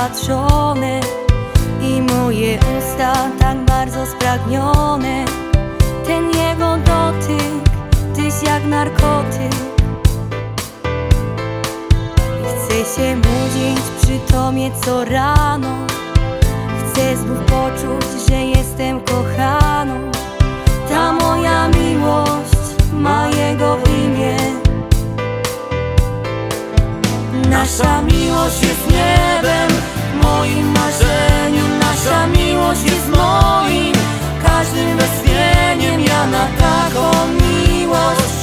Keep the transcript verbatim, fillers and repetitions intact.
zapatrzone i moje usta tak bardzo spragnione. Ten jego dotyk, tyś jak narkotyk. Chcę się budzić przy tobie co rano. Chcę znów poczuć, że jestem kochaną. Ta moja miłość ma jego imię. Nasza miłość jest niebem, moim marzeniem. Nasza miłość jest moim każdym westchnieniem. Ja na taką miłość